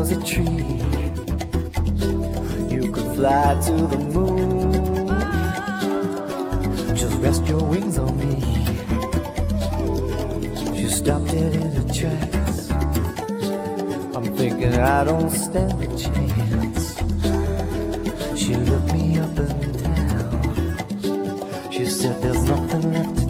was a tree. You could fly to the moon. Just rest your wings on me. She stopped it in her tracks. I'm thinking I don't stand a chance. She looked me up and down. She said there's nothing left to